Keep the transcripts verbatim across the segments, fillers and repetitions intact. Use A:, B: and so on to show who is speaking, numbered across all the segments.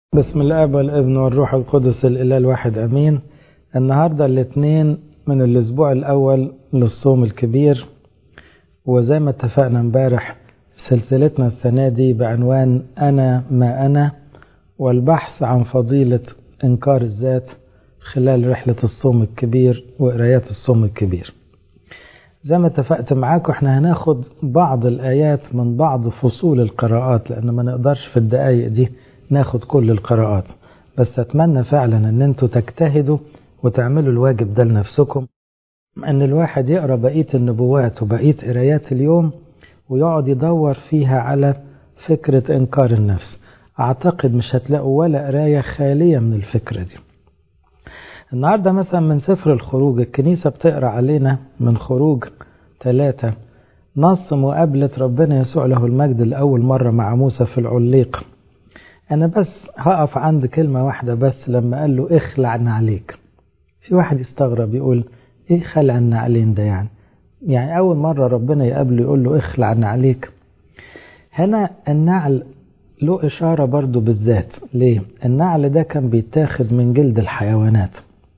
A: بسم الاب والابن والروح القدس الاله الواحد امين. النهارده الاثنين من الاسبوع الاول للصوم الكبير، وزي ما اتفقنا امبارح سلسلتنا السنه دي بعنوان انا ما انا، والبحث عن فضيله انكار الذات خلال رحله الصوم الكبير وقرايات الصوم الكبير. زي ما اتفقت معاكم احنا هناخد بعض الايات من بعض فصول القراءات، لان ما نقدرش في الدقايق دي ناخد كل القراءات، بس اتمنى فعلا ان انتوا تجتهدوا وتعملوا الواجب ده لنفسكم، ان الواحد يقرأ بقية النبوات وبقية قرايات اليوم ويقعد يدور فيها على فكرة انكار النفس. اعتقد مش هتلاقوا ولا قراية خالية من الفكرة دي. النهاردة مثلا من سفر الخروج، الكنيسة بتقرأ علينا من خروج ثلاثة نص مقابلة ربنا يسوع له المجد لأول مرة مع موسى في العليق. أنا بس هقف عند كلمة واحدة بس، لما قال له اخلع عليك. في واحد يستغرب يقول ايه خلع النعلين ده؟ يعني يعني أول مرة ربنا يقابله يقول له اخلع عليك. هنا النعل له إشارة برضو بالذات. ليه؟ النعل ده كان بيتاخد من جلد الحيوانات،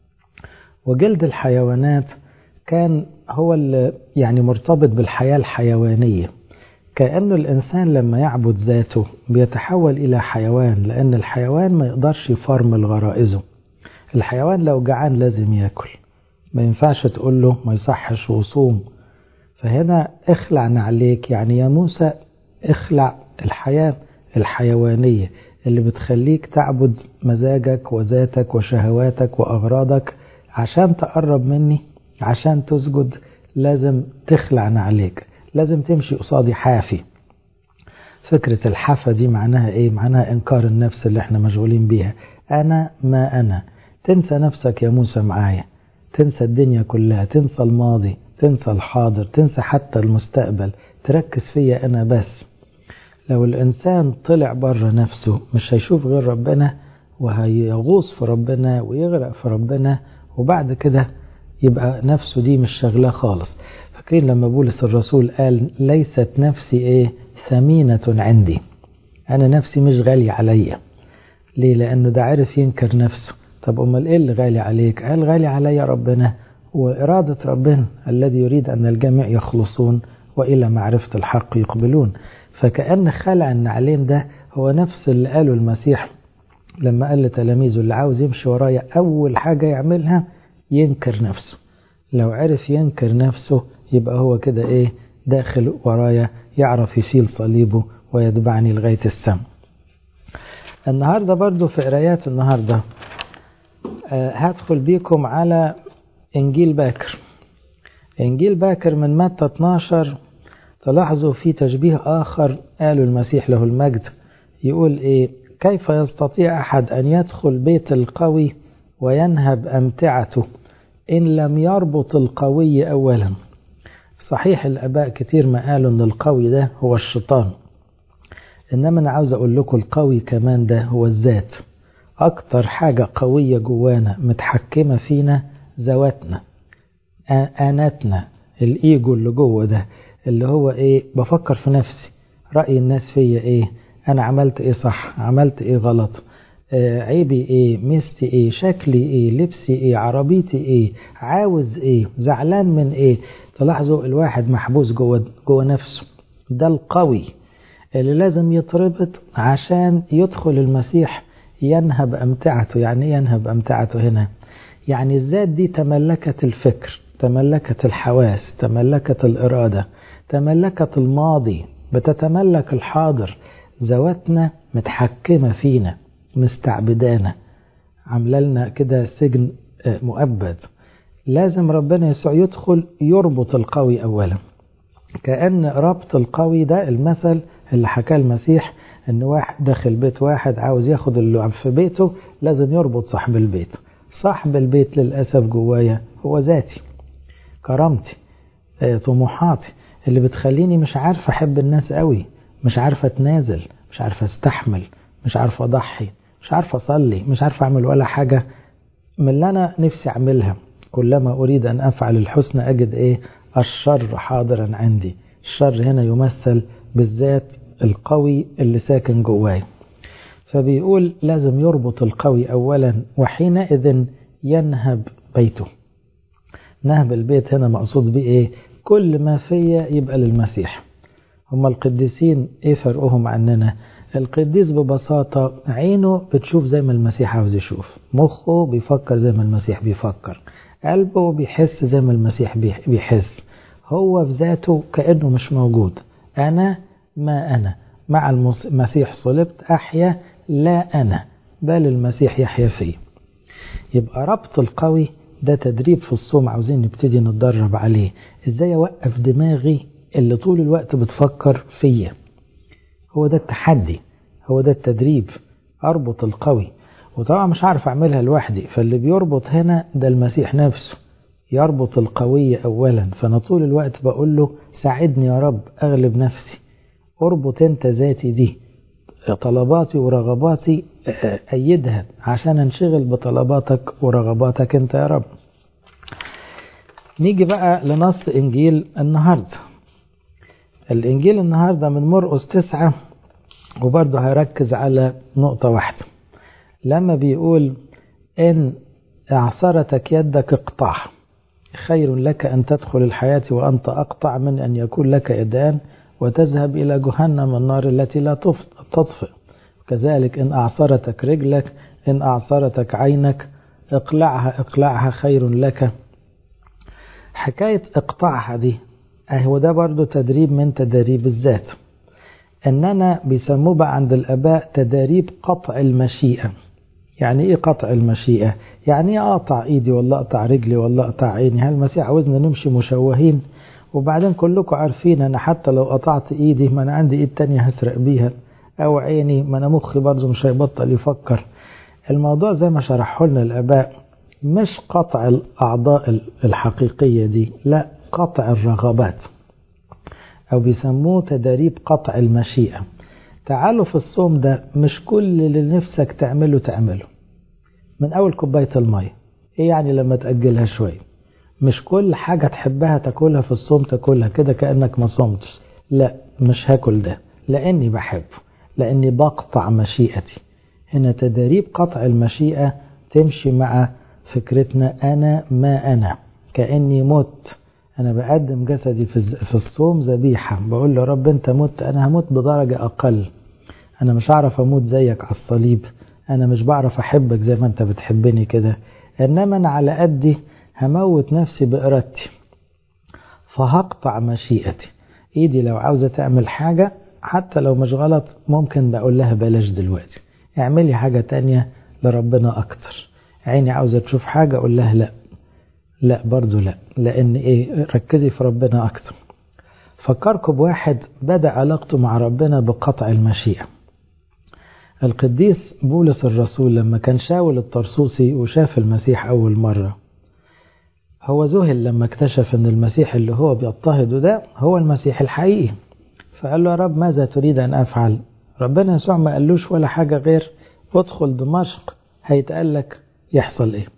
A: وجلد الحيوانات كان هو اللي يعني مرتبط بالحياة الحيوانية، كأنه الإنسان لما يعبد ذاته بيتحول إلى حيوان، لأن الحيوان ما يقدرش يفرمل غرائزه. الحيوان لو جعان لازم يأكل، ما ينفعش تقول له ما يصحش وصوم. فهنا اخلع عليك يعني يا موسى اخلع الحياة الحيوانية اللي بتخليك تعبد مزاجك وذاتك وشهواتك وأغراضك. عشان تقرب مني، عشان تسجد، لازم تخلع عليك، لازم تمشي قصادي حافي. فكرة الحافة دي معناها ايه؟ معناها انكار النفس اللي احنا مشغولين بيها. انا ما انا. تنسى نفسك يا موسى معايا، تنسى الدنيا كلها، تنسى الماضي، تنسى الحاضر، تنسى حتى المستقبل، تركز فيا انا بس. لو الانسان طلع بره نفسه مش هيشوف غير ربنا، وهيغوص في ربنا ويغرق في ربنا، وبعد كده يبقى نفسه دي مش شغلة خالص. فاكرين لما بولس الرسول قال ليست نفسي ايه ثمينة عندي، انا نفسي مش غالي عليا. ليه؟ لانه ده عارف ينكر نفسه. طب امال ايه اللي غالي عليك؟ قال غالي عليا ربنا وإرادة ربنا الذي يريد ان الجميع يخلصون والى معرفة الحق يقبلون. فكأن خلع النعلين ده هو نفس اللي قاله المسيح لما قال لتلاميذه اللي عاوز يمشي ورايا اول حاجة يعملها ينكر نفسه. لو عرف ينكر نفسه يبقى هو كده ايه داخل ورايا، يعرف يشيل صليبه ويتبعني لغاية السم. النهاردة برضو في قرايات النهاردة آه هدخل بيكم على انجيل باكر. انجيل باكر من متى اتناشر. تلاحظوا في تشبيه اخر قالوا المسيح له المجد، يقول ايه؟ كيف يستطيع احد ان يدخل بيت القوي وينهب امتعته إن لم يربط القوي أولا؟ صحيح الآباء كتير ما قالوا أن القوي ده هو الشيطان، إنما أنا عاوز أقول لكم القوي كمان ده هو الذات. أكتر حاجة قوية جوانا متحكمة فينا ذواتنا، آناتنا، الإيجو اللي جوه ده، اللي هو إيه؟ بفكر في نفسي، رأي الناس فيا إيه، أنا عملت إيه صح، عملت إيه غلط، عيبي ايه، ميزتي ايه، شكلي ايه، لبسي ايه، عربيتي ايه، عاوز ايه، زعلان من ايه. تلاحظوا الواحد محبوس جوه جوه نفسه. ده القوي اللي لازم يتربط عشان يدخل المسيح ينهب امتعته. يعني ايه ينهب امتعته هنا؟ يعني الذات دي تملكت الفكر، تملكت الحواس، تملكت الإرادة، تملكت الماضي، بتتملك الحاضر. ذواتنا متحكمة فينا، مستعبدانا، عامله لنا كده سجن مؤبد. لازم ربنا يسوع يدخل يربط القوي أولا. كأن ربط القوي ده المثل اللي حكاه المسيح، ان واحد داخل بيت واحد عاوز ياخد اللي في بيته، لازم يربط صاحب البيت. صاحب البيت للأسف جوايا هو ذاتي، كرامتي، طموحاتي، اللي بتخليني مش عارف أحب الناس قوي، مش عارف أتنازل، مش عارف أستحمل، مش عارف أضحي، مش عارف أصلي، مش عارف أعمل ولا حاجة من اللي أنا نفسي أعملها. كلما أريد أن أفعل الحسن أجد إيه؟ الشر حاضرا عندي. الشر هنا يمثل بالذات القوي اللي ساكن جواي. فبيقول لازم يربط القوي أولا، وحينئذ ينهب بيته. نهب البيت هنا مقصود بيه إيه؟ كل ما فيا يبقى للمسيح. هم القديسين إيه فرقهم عننا؟ القديس ببساطة عينه بتشوف زي ما المسيح عاوز يشوف، مخه بيفكر زي ما المسيح بيفكر، قلبه بيحس زي ما المسيح بيحس. هو في ذاته كأنه مش موجود. أنا ما أنا مع المسيح صلبت أحيا، لا أنا بل المسيح يحيا فيه. يبقى ربط القوي ده تدريب في الصوم عاوزين نبتدي نتدرب عليه. إزاي أوقف دماغي اللي طول الوقت بتفكر فيا؟ هو ده التحدي، هو ده التدريب، أربط القوي. وطبعا مش عارف أعملها لوحدي، فاللي بيربط هنا ده المسيح نفسه، يربط القوي أولا. فأنا طول الوقت بقول له ساعدني يا رب أغلب نفسي، أربط أنت ذاتي دي، طلباتي ورغباتي أيدها عشان انشغل بطلباتك ورغباتك أنت يا رب. نيجي بقى لنص إنجيل النهاردة. الإنجيل النهاردة من مرقس تسعة، وبرضه هيركز على نقطة واحدة. لما بيقول إن أعثرتك يدك اقطعها، خير لك أن تدخل الحياة وأنت أقطع من أن يكون لك إدان وتذهب إلى جهنم النار التي لا تطفئ. كذلك إن أعثرتك رجلك، إن أعثرتك عينك اقلعها اقلعها خير لك. حكاية اقطعها دي اهو ده برضو تدريب من تدريب الذات. اننا بيسموه بقى عند الاباء تدريب قطع المشيئة. يعني ايه قطع المشيئة؟ يعني ايه اقطع ايدي ولا اقطع رجلي ولا اقطع عيني؟ هل المسيح عاوزنا نمشي مشوهين؟ وبعدين كلكم عارفين انا حتى لو قطعت ايدي ما انا عندي ايد تانية هسرق بيها، او عيني ما انا مخي برضو مش هيبطل يفكر. الموضوع زي ما شرحه لنا الاباء مش قطع الاعضاء الحقيقية دي، لا، قطع الرغبات، أو بيسموه تدريب قطع المشيئة. تعالوا في الصوم ده مش كل اللي نفسك تعمله تعمله، من أول كوباية المية. إيه يعني لما تأجلها شوية؟ مش كل حاجة تحبها تاكلها في الصوم تاكلها كده كأنك ما صمتش، لا، مش هاكل ده لأني بحبه، لأني بقطع مشيئتي. هنا تدريب قطع المشيئة تمشي مع فكرتنا أنا ما أنا، كأني مت. أنا بقدم جسدي في الصوم ذبيحة، بقول له رب أنت مت، أنا هموت بدرجة أقل، أنا مش هعرف أموت زيك على الصليب، أنا مش بعرف أحبك زي ما أنت بتحبني كده، إنما أنا على قدي هموت نفسي بإرادتي، فهقطع مشيئتي. إيدي لو عاوزة تعمل حاجة حتى لو مش غلط ممكن بقول لها بلاش دلوقتي، اعملي حاجة تانية لربنا أكتر. عيني عاوزة تشوف حاجة أقول لها لا، لا برضو لا، لأن إيه، ركزي في ربنا أكتر. فكركم بواحد بدأ علاقته مع ربنا بقطع المشيئة. القديس بولس الرسول لما كان شاول الطرسوسي وشاف المسيح أول مرة، هو ذهل لما اكتشف أن المسيح اللي هو بيضطهده ده هو المسيح الحقيقي. فقال له يا رب ماذا تريد أن أفعل؟ ربنا يسوع ما قالوش ولا حاجة غير ادخل دمشق هيتقال لك يحصل إيه.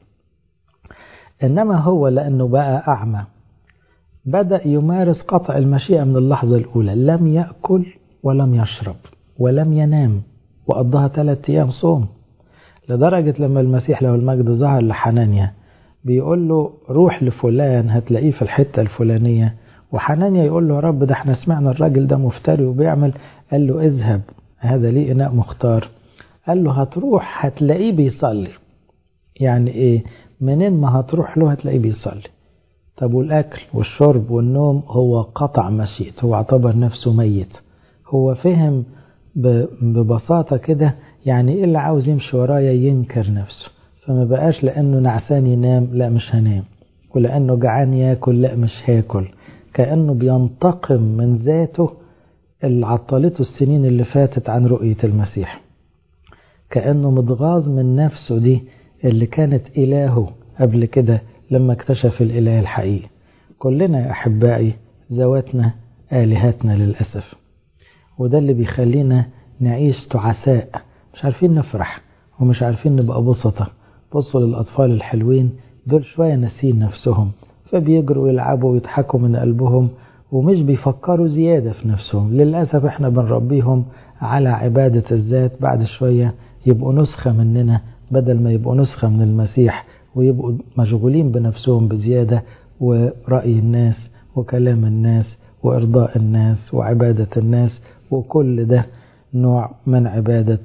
A: إنما هو لأنه بقى أعمى بدأ يمارس قطع المشيئة من اللحظة الأولى، لم يأكل ولم يشرب ولم ينام، وقضاها ثلاثة أيام صوم، لدرجة لما المسيح له المجد ظهر لحنانيا بيقول له روح لفلان هتلاقيه في الحتة الفلانية، وحنانيا يقول له يا رب ده احنا سمعنا الراجل ده مفتري وبيعمل. قال له اذهب هذا لي إناء مختار. قال له هتروح هتلاقيه بيصلي. يعني ايه؟ منين ما هتروح له هتلاقيه بيصلي. طب والأكل والشرب والنوم؟ هو قطع مشيئته، هو اعتبر نفسه ميت. هو فهم ببساطة كده يعني ايه اللي عاوز يمشي ورايا ينكر نفسه، فما بقاش لأنه نعسان ينام لا مش هنام، ولأنه جعان ياكل لا مش هاكل. كأنه بينتقم من ذاته اللي عطلته السنين اللي فاتت عن رؤية المسيح، كأنه متغاظ من نفسه دي اللي كانت إلهه قبل كده لما اكتشف الإله الحقيقي. كلنا يا أحبائي ذواتنا آلهتنا للأسف، وده اللي بيخلينا نعيش تعساء، مش عارفين نفرح ومش عارفين نبقى بسطة. بصوا للأطفال الحلوين دول شوية ناسين نفسهم، فبيجروا ويلعبوا ويضحكوا من قلبهم ومش بيفكروا زيادة في نفسهم. للأسف احنا بنربيهم على عبادة الذات بعد شوية يبقوا نسخة مننا بدل ما يبقوا نسخة من المسيح، ويبقوا مشغولين بنفسهم بزيادة ورأي الناس وكلام الناس وإرضاء الناس وعبادة الناس، وكل ده نوع من عبادة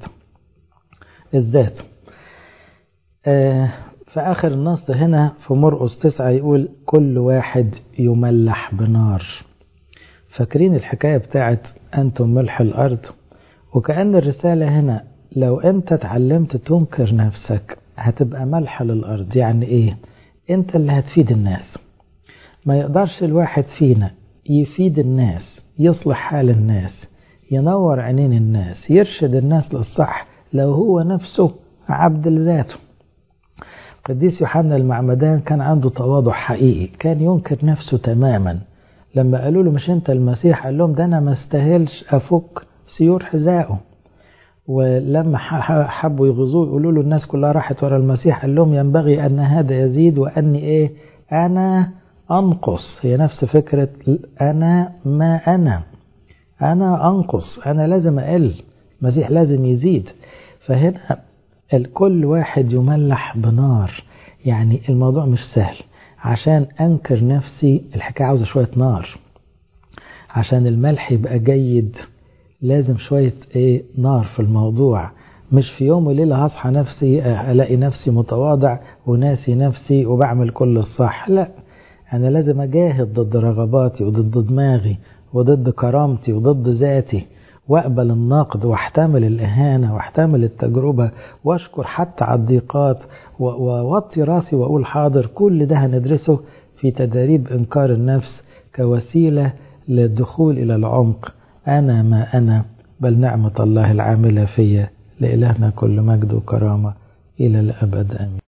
A: الذات. آه في آخر النص هنا في مرقس تسعة يقول كل واحد يملح بنار. فاكرين الحكاية بتاعت أنتم ملح الأرض؟ وكأن الرسالة هنا لو أنت تعلمت تنكر نفسك هتبقى ملح للأرض. يعني إيه؟ أنت اللي هتفيد الناس. ما يقدرش الواحد فينا يفيد الناس، يصلح حال الناس، ينور عينين الناس، يرشد الناس للصح لو هو نفسه عبد لذاته. قديس يوحنا المعمدان كان عنده تواضع حقيقي، كان ينكر نفسه تماما. لما قالوا له مش انت المسيح قال لهم ده انا ما استاهلش افك سيور حذائه. ولما حبوا يغزوه يقولوا له الناس كلها راحت ورا المسيح قال لهم ينبغي ان هذا يزيد واني ايه انا انقص. هي نفس فكرة انا ما انا انا انقص، انا لازم اقل، المسيح لازم يزيد. فهنا الكل واحد يملح بنار. يعني الموضوع مش سهل. عشان أنكر نفسي الحكاية عاوزة شوية نار. عشان الملح يبقى جيد لازم شوية ايه نار في الموضوع. مش في يوم وليلة هصحى نفسي ألاقي نفسي متواضع وناسي نفسي وبعمل كل الصح. لا، أنا لازم أجاهد ضد رغباتي وضد دماغي وضد كرامتي وضد ذاتي، واقبل النقد واحتمل الإهانة واحتمل التجربة واشكر حتى على الضيقات ووطي راسي وأقول حاضر. كل ده هندرسه في تدريب إنكار النفس كوسيلة للدخول إلى العمق. أنا ما أنا بل نعمة الله العاملة فيا. لإلهنا كل مجد وكرامة إلى الأبد آمين.